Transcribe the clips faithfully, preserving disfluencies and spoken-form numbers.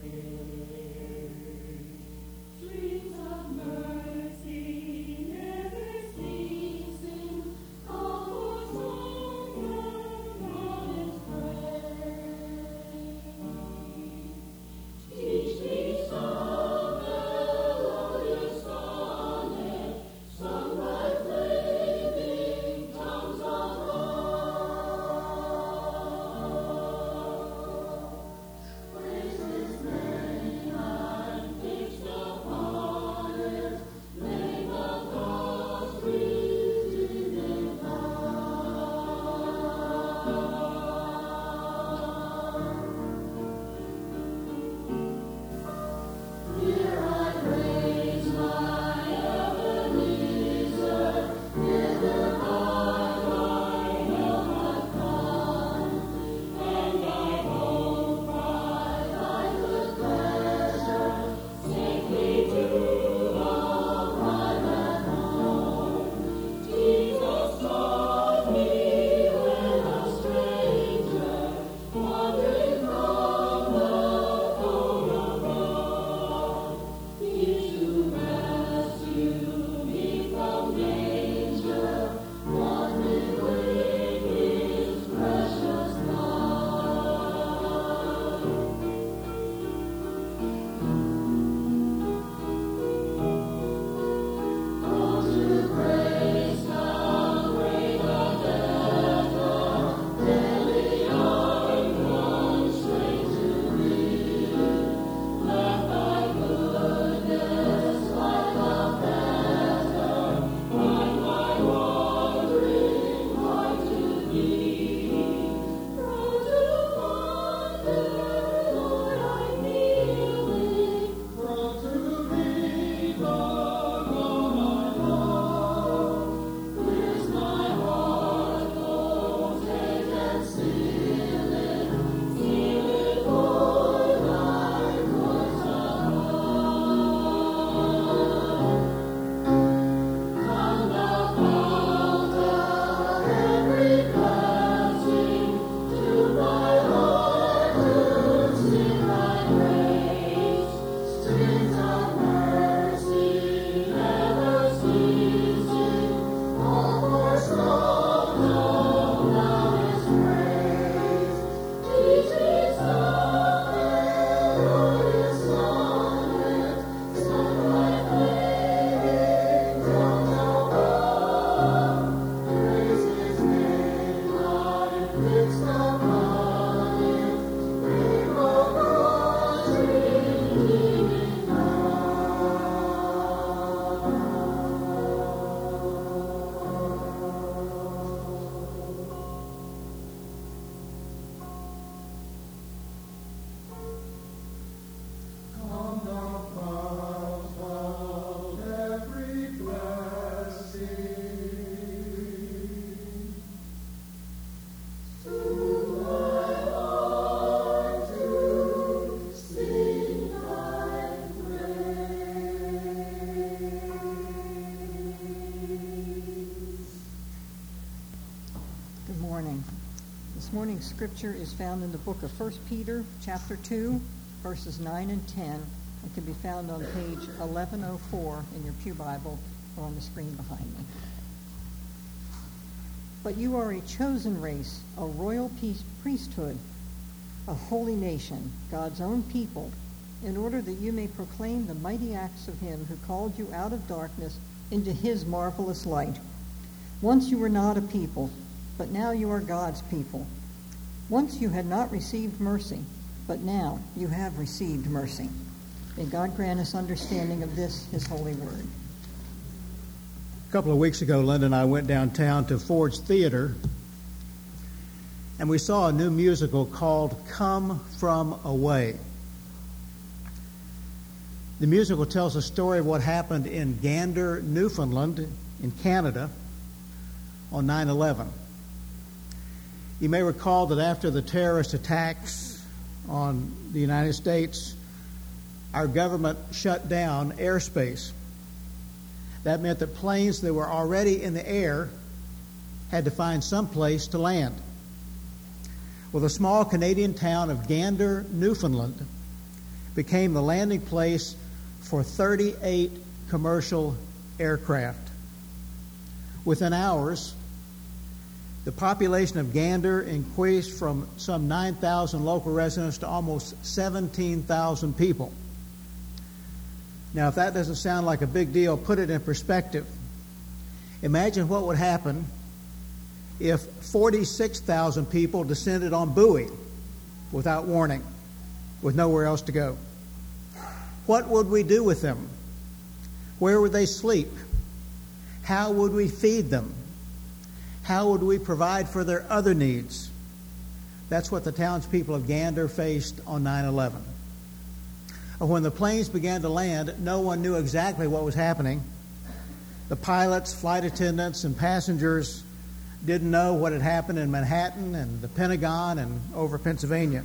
morning's scripture is found in the book of First Peter, chapter two, verses nine and ten. It can be found on page eleven oh four in your pew Bible or on the screen behind me. But you are a chosen race, a royal priesthood, a holy nation, God's own people, in order that you may proclaim the mighty acts of him who called you out of darkness into his marvelous light. Once you were not a people, but now you are God's people. Once you had not received mercy, but now you have received mercy. May God grant us understanding of this, his holy word. A couple of weeks ago, Linda and I went downtown to Ford's Theater, and we saw a new musical called Come From Away. The musical tells a story of what happened in Gander, Newfoundland, in Canada, on nine eleven. You may recall that after the terrorist attacks on the United States, our government shut down airspace. That meant that planes that were already in the air had to find some place to land. Well, the small Canadian town of Gander, Newfoundland, became the landing place for thirty-eight commercial aircraft. Within hours, the population of Gander increased from some nine thousand local residents to almost seventeen thousand people. Now, if that doesn't sound like a big deal, put it in perspective. Imagine what would happen if forty-six thousand people descended on Bowie without warning, with nowhere else to go. What would we do with them? Where would they sleep? How would we feed them? How would we provide for their other needs? That's what the townspeople of Gander faced on nine eleven. When the planes began to land, no one knew exactly what was happening. The pilots, flight attendants, and passengers didn't know what had happened in Manhattan and the Pentagon and over Pennsylvania.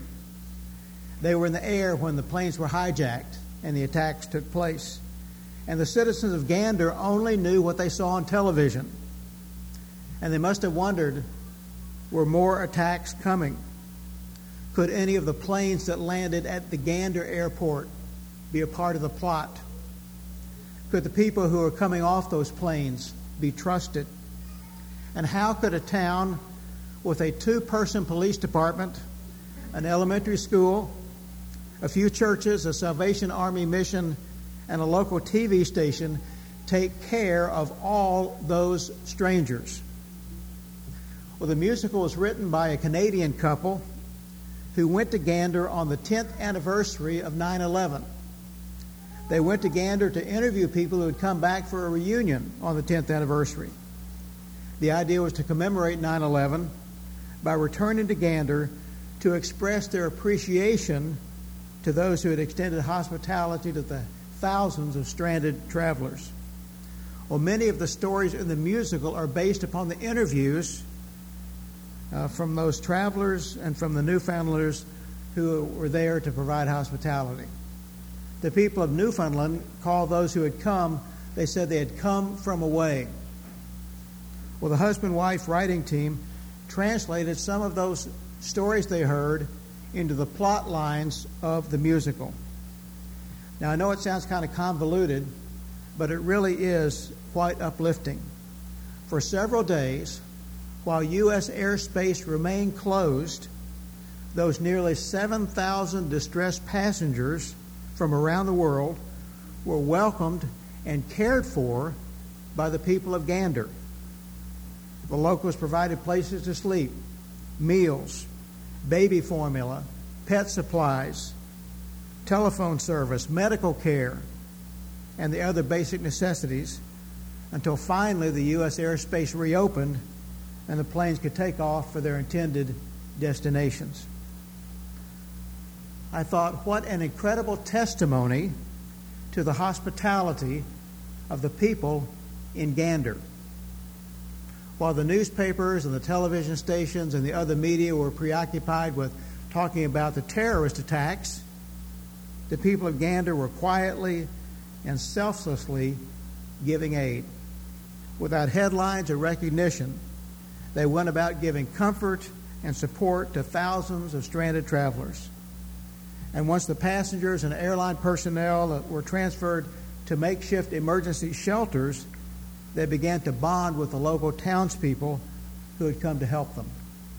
They were in the air when the planes were hijacked and the attacks took place. And the citizens of Gander only knew what they saw on television. And they must have wondered, were more attacks coming? Could any of the planes that landed at the Gander airport be a part of the plot? Could the people who were coming off those planes be trusted? And how could a town with a two-person police department, an elementary school, a few churches, a Salvation Army mission, and a local T V station take care of all those strangers? Well, the musical was written by a Canadian couple who went to Gander on the tenth anniversary of nine eleven. They went to Gander to interview people who had come back for a reunion on the tenth anniversary. The idea was to commemorate nine eleven by returning to Gander to express their appreciation to those who had extended hospitality to the thousands of stranded travelers. Well, many of the stories in the musical are based upon the interviews uh, from those travelers and from the Newfoundlanders who were there to provide hospitality. The people of Newfoundland called those who had come, they said they had come from away. Well, the husband-wife writing team translated some of those stories they heard into the plot lines of the musical. Now, I know it sounds kind of convoluted, but it really is quite uplifting. For several days, while U S airspace remained closed, those nearly seven thousand distressed passengers from around the world were welcomed and cared for by the people of Gander. The locals provided places to sleep, meals, baby formula, pet supplies, telephone service, medical care, and the other basic necessities until finally the U S airspace reopened and the planes could take off for their intended destinations. I thought, what an incredible testimony to the hospitality of the people in Gander. While the newspapers and the television stations and the other media were preoccupied with talking about the terrorist attacks, the people of Gander were quietly and selflessly giving aid. Without headlines or recognition, they went about giving comfort and support to thousands of stranded travelers. And once the passengers and airline personnel were transferred to makeshift emergency shelters, they began to bond with the local townspeople who had come to help them.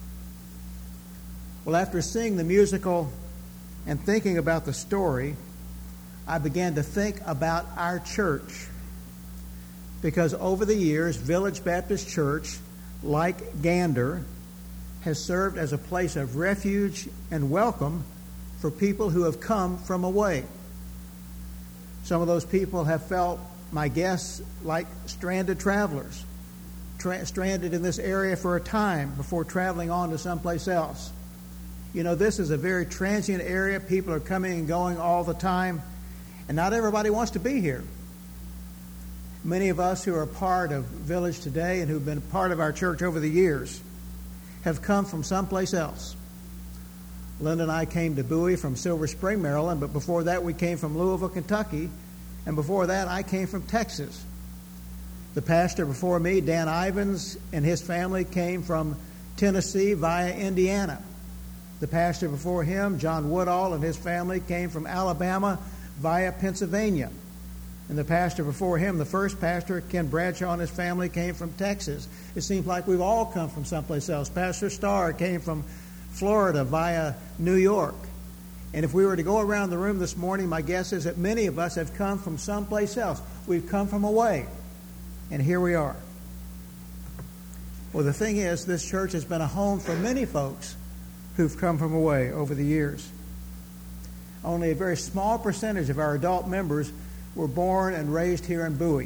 Well, after seeing the musical and thinking about the story, I began to think about our church. Because over the years, Village Baptist Church, like Gander, has served as a place of refuge and welcome for people who have come from away. Some of those people have felt, my guess, like stranded travelers, tra- stranded in this area for a time before traveling on to someplace else. You know, this is a very transient area. People are coming and going all the time, and not everybody wants to be here. Many of us who are part of Village today and who've been part of our church over the years have come from someplace else. Linda and I came to Bowie from Silver Spring, Maryland, but before that we came from Louisville, Kentucky, and before that I came from Texas. The pastor before me, Dan Ivins, and his family came from Tennessee via Indiana. The pastor before him, John Woodall, and his family came from Alabama via Pennsylvania. And the pastor before him, the first pastor, Ken Bradshaw, and his family came from Texas. It seems like we've all come from someplace else. Pastor Starr came from Florida via New York. And if we were to go around the room this morning, my guess is that many of us have come from someplace else. We've come from away. And here we are. Well, the thing is, this church has been a home for many folks who've come from away over the years. Only a very small percentage of our adult members were born and raised here in Bowie.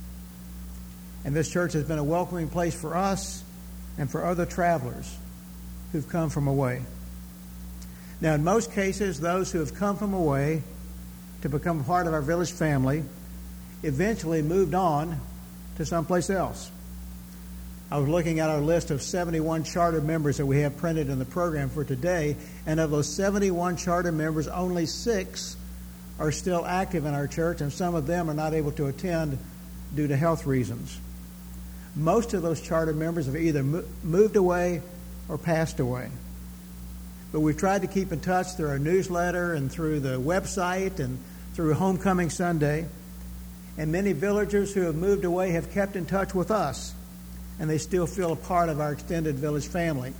And this church has been a welcoming place for us and for other travelers who've come from away. Now, in most cases, those who have come from away to become a part of our village family eventually moved on to someplace else. I was looking at our list of seventy-one charter members that we have printed in the program for today, and of those seventy-one charter members, only six are still active in our church, and some of them are not able to attend due to health reasons. Most of those charter members have either mo- moved away or passed away. But we've tried to keep in touch through our newsletter and through the website and through Homecoming Sunday. And many villagers who have moved away have kept in touch with us, and they still feel a part of our extended village family.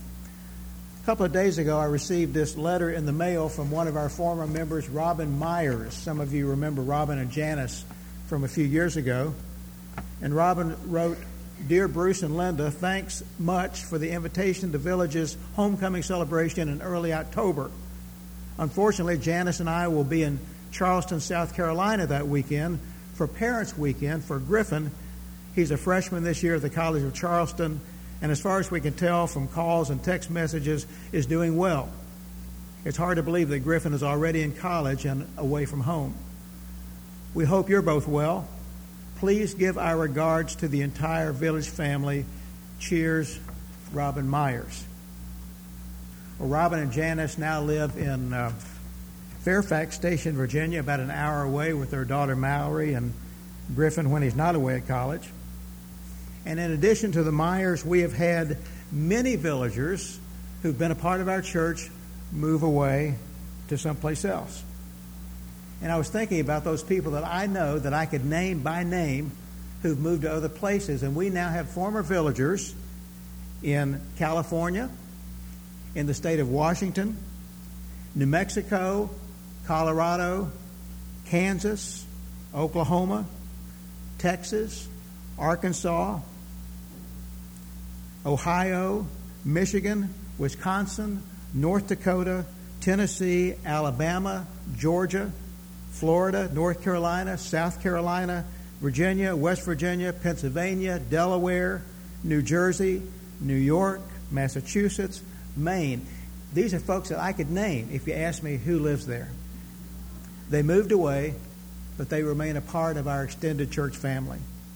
A couple of days ago, I received this letter in the mail from one of our former members, Robin Myers. Some of you remember Robin and Janice from a few years ago. And Robin wrote, "Dear Bruce and Linda, thanks much for the invitation to the village's homecoming celebration in early October. Unfortunately, Janice and I will be in Charleston, South Carolina that weekend for Parents' Weekend for Griffin. He's a freshman this year at the College of Charleston, and as far as we can tell from calls and text messages, is doing well. It's hard to believe that Griffin is already in college and away from home. We hope you're both well. Please give our regards to the entire village family. Cheers, Robin Myers." Well, Robin and Janice now live in uh, Fairfax Station, Virginia, about an hour away with their daughter Mallory and Griffin when he's not away at college. And in addition to the Myers, we have had many villagers who've been a part of our church move away to someplace else. And I was thinking about those people that I know that I could name by name who've moved to other places. And we now have former villagers in California, in the state of Washington, New Mexico, Colorado, Kansas, Oklahoma, Texas, Arkansas, Ohio, Michigan, Wisconsin, North Dakota, Tennessee, Alabama, Georgia, Florida, North Carolina, South Carolina, Virginia, West Virginia, Pennsylvania, Delaware, New Jersey, New York, Massachusetts, Maine. These are folks that I could name if you asked me who lives there. They moved away, but they remain a part of our extended church family.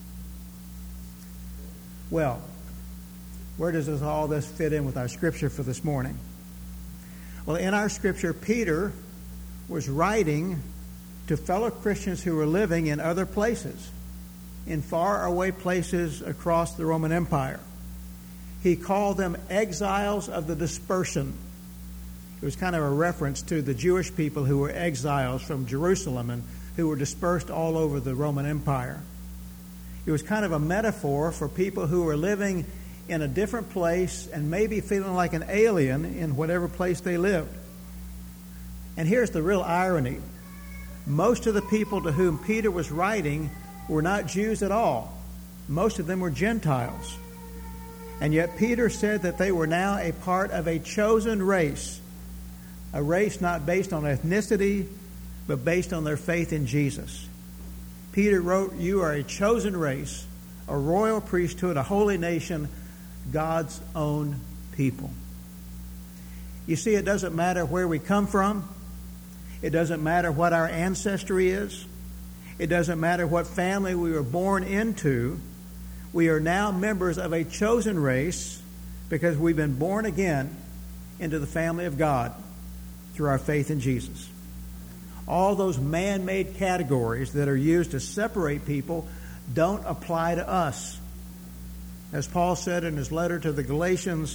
Well, where does this, all this fit in with our scripture for this morning? Well, in our scripture, Peter was writing to fellow Christians who were living in other places, in faraway places across the Roman Empire. He called them exiles of the dispersion. It was kind of a reference to the Jewish people who were exiles from Jerusalem and who were dispersed all over the Roman Empire. It was kind of a metaphor for people who were living in a different place and maybe feeling like an alien in whatever place they lived. And here's the real irony. Most of the people to whom Peter was writing were not Jews at all. Most of them were Gentiles. And yet Peter said that they were now a part of a chosen race, a race not based on ethnicity, but based on their faith in Jesus. Peter wrote, "You are a chosen race, a royal priesthood, a holy nation, God's own people." You see, it doesn't matter where we come from. It doesn't matter what our ancestry is. It doesn't matter what family we were born into. We are now members of a chosen race because we've been born again into the family of God through our faith in Jesus. All those man-made categories that are used to separate people don't apply to us. As Paul said in his letter to the Galatians,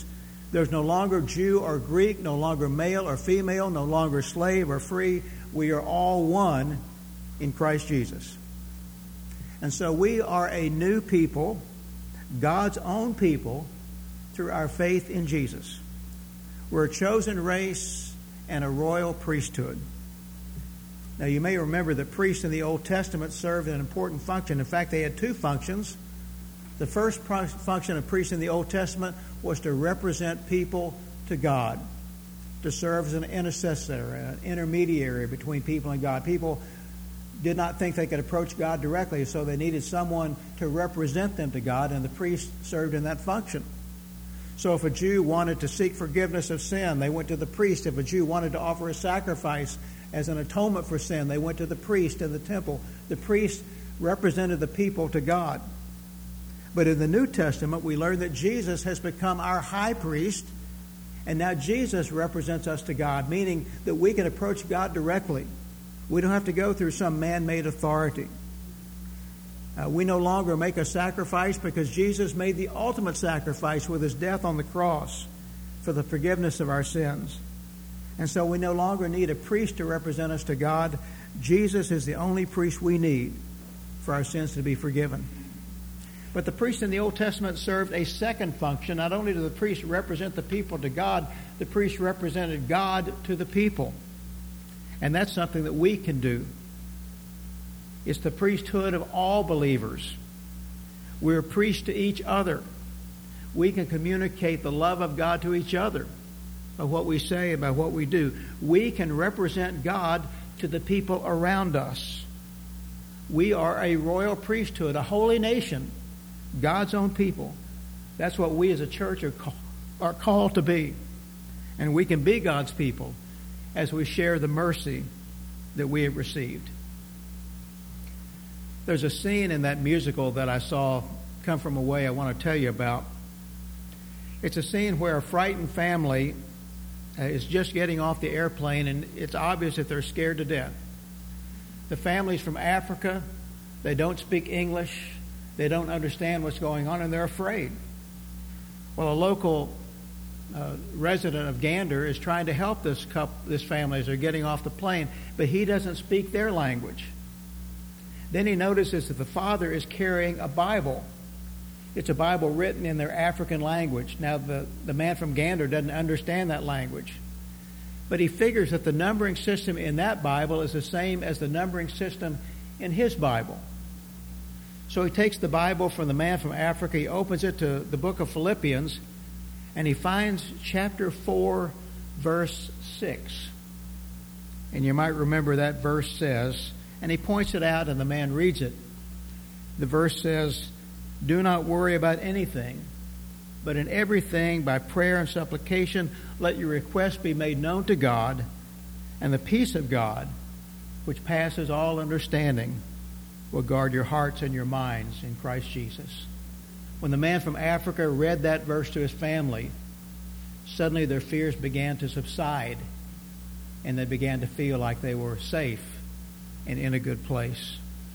There's no longer Jew or Greek, no longer male or female, no longer slave or free. We are all one in Christ Jesus. And so we are a new people, God's own people, through our faith in Jesus. We're a chosen race and a royal priesthood. Now, you may remember that priests in the Old Testament served an important function. In fact, they had two functions. The first function of priests in the Old Testament was to represent people to God, to serve as an intercessor, an intermediary between people and God. People did not think they could approach God directly, so they needed someone to represent them to God, and the priest served in that function. So if a Jew wanted to seek forgiveness of sin, they went to the priest. If a Jew wanted to offer a sacrifice as an atonement for sin, they went to the priest in the temple. The priest represented the people to God. But in the New Testament, we learn that Jesus has become our high priest, and now Jesus represents us to God, meaning that we can approach God directly. We don't have to go through some man-made authority. Uh, we no longer make a sacrifice because Jesus made the ultimate sacrifice with his death on the cross for the forgiveness of our sins. And so we no longer need a priest to represent us to God. Jesus is the only priest we need for our sins to be forgiven. But the priest in the Old Testament served a second function. Not only did the priest represent the people to God, the priest represented God to the people. And that's something that we can do. It's the priesthood of all believers. We're priests to each other. We can communicate the love of God to each other by what we say, by what we do. We can represent God to the people around us. We are a royal priesthood, a holy nation, God's own people. That's what we as a church are, call, are called to be. And we can be God's people as we share the mercy that we have received. There's a scene in that musical that I saw, Come From Away, I want to tell you about. It's a scene where a frightened family is just getting off the airplane, and it's obvious that they're scared to death. The family's from Africa. They don't speak English. They don't understand what's going on, and they're afraid. Well, a local uh, resident of Gander is trying to help this couple, this family as they're getting off the plane, but he doesn't speak their language. Then he notices that the father is carrying a Bible. It's a Bible written in their African language. Now, the, the man from Gander doesn't understand that language. But he figures that the numbering system in that Bible is the same as the numbering system in his Bible. So he takes the Bible from the man from Africa, he opens it to the book of Philippians, and he finds chapter four, verse six. And you might remember that verse says, and he points it out and the man reads it. The verse says, "Do not worry about anything, but in everything by prayer and supplication let your requests be made known to God, and the peace of God, which passes all understanding, will guard your hearts and your minds in Christ Jesus." When the man from Africa read that verse to his family, suddenly their fears began to subside, and they began to feel like they were safe and in a good place.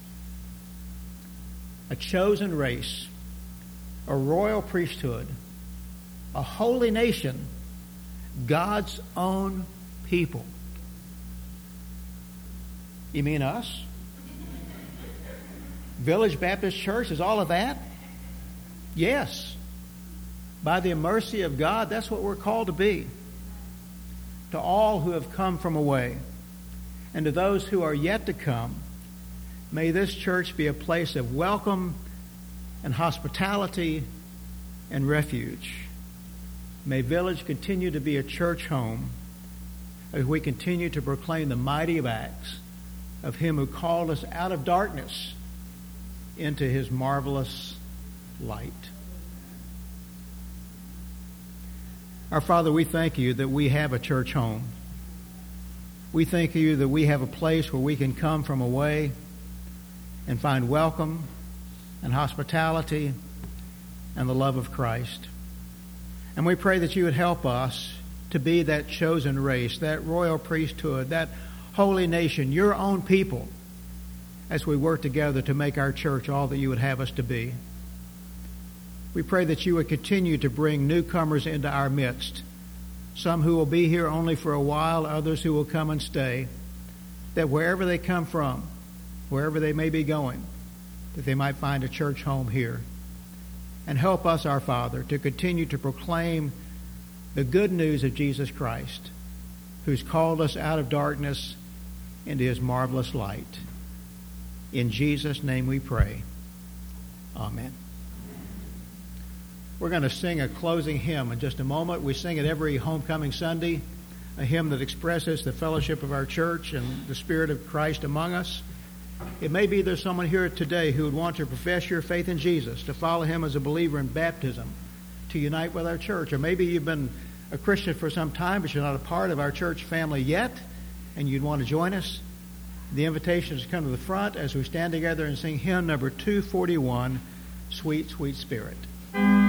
A chosen race, a royal priesthood, a holy nation, God's own people. You mean us? Village Baptist Church is all of that? Yes. By the mercy of God, that's what we're called to be. To all who have come from away, and to those who are yet to come, may this church be a place of welcome and hospitality and refuge. May Village continue to be a church home as we continue to proclaim the mighty acts of Him who called us out of darkness into His marvelous light. Our Father, we thank You that we have a church home. We thank You that we have a place where we can come from away and find welcome and hospitality and the love of Christ. And we pray that You would help us to be that chosen race, that royal priesthood, that holy nation, Your own people, as we work together to make our church all that You would have us to be. We pray that you would continue to bring newcomers into our midst, some who will be here only for a while, others who will come and stay, that wherever they come from, wherever they may be going, that they might find a church home here. And help us, our Father, to continue to proclaim the good news of Jesus Christ, who's called us out of darkness into his marvelous light. In Jesus' name we pray. Amen. We're going to sing a closing hymn in just a moment. We sing it every homecoming Sunday, a hymn that expresses the fellowship of our church and the Spirit of Christ among us. It may be there's someone here today who would want to profess your faith in Jesus, to follow him as a believer in baptism, to unite with our church. Or maybe you've been a Christian for some time, but you're not a part of our church family yet, and you'd want to join us. The invitation is to come to the front as we stand together and sing hymn number two forty-one, Sweet, Sweet Spirit.